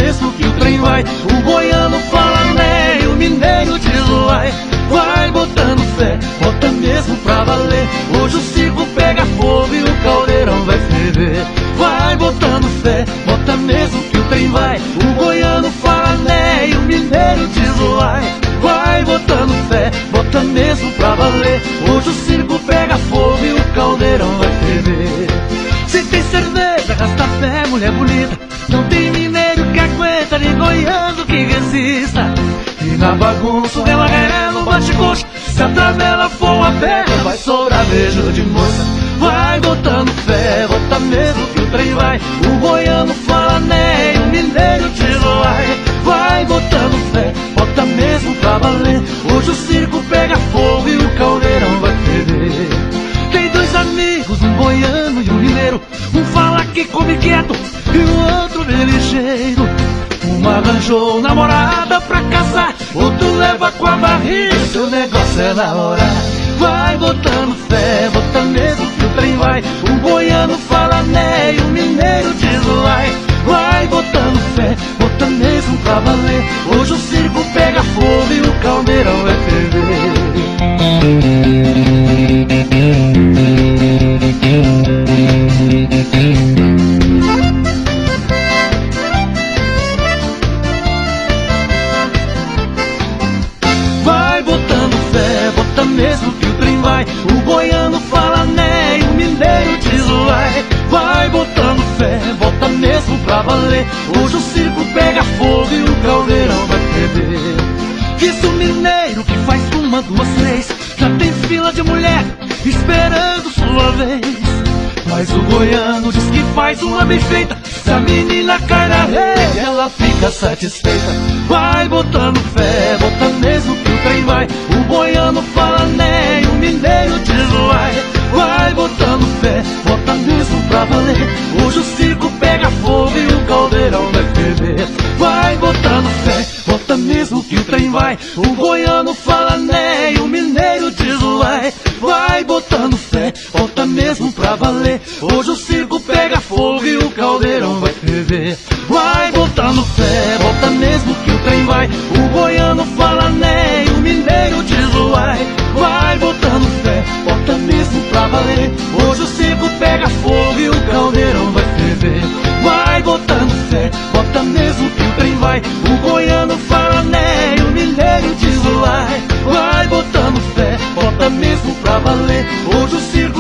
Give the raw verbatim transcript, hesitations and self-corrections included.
mesmo que o trem vai. O goiano fala né, o mineiro diz vai. Vai botando fé, bota mesmo pra valer. Hoje o circo pega fogo e o caldeirão vai ferver. Vai botando fé, bota mesmo que o trem vai. O goiano fala né, e o mineiro diz vai. Vai botando fé, bota mesmo pra valer. Hoje o circo pega fogo e o caldeirão vai ferver. Se tem cerveja, gasta fé, mulher bonita. Não tem mineiro que aguenta, nem goiano que resista. E na bagunça o rela-rela, bate coxa. Se a tabela for aberta, vai sobrar beijo de moça. Vai botando fé, bota mesmo que o trem vai. O goiano fala né, e o mineiro diz vai. Vai botando fé, bota mesmo pra valer. Hoje o circo pega fogo e o caldeirão vai ferver. Tem dois amigos, um goiano e um mineiro. Um fala que come quieto e o outro vê ligeiro. Um arranjou namorada pra casar, outro leva com a barriga, seu negócio é namorar. Vai botando fé, bota mesmo que o trem vai. O goiano fala né, e o mineiro diz vai. Vai botando fé, bota mesmo pra valer. Hoje o circo pega fogo e o caldeirão vai ferver. Vai botando fé, bota mesmo que o trem vai. O goiano fala né, e o mineiro diz vai. Vai botando fé, bota mesmo pra valer. Hoje o circo pega fogo e o caldeirão vai ferver. Isso mineiro que faz uma, duas, três, já tem fila de mulher esperando sua vez. Mas o goiano diz que faz uma bem feita. Se a menina cai na rede, ela fica satisfeita. Vai botando fé, bota mesmo que o trem vai. O goiano fala né, e o mineiro diz vai. Vai botando fé, bota mesmo pra valer. Hoje o circo pega fogo e o caldeirão vai ferver. Vai botando fé, bota mesmo que o trem vai. O goiano fala né, e o mineiro diz vai. Vai botando fé, bota mesmo pra valer. Hoje o circo pega fogo e o caldeirão vai ferver. Vai botando fé, bota mesmo que o trem vai. O goiano fala né, e o mineiro diz vai. Vai botando fé, bota mesmo pra valer. Hoje o circo pega fogo e o caldeirão vai ferver. Vai botando fé, bota mesmo que o trem vai. O goiano fala né, e o mineiro diz vai. Vai botando fé, bota mesmo pra valer. Hoje o circo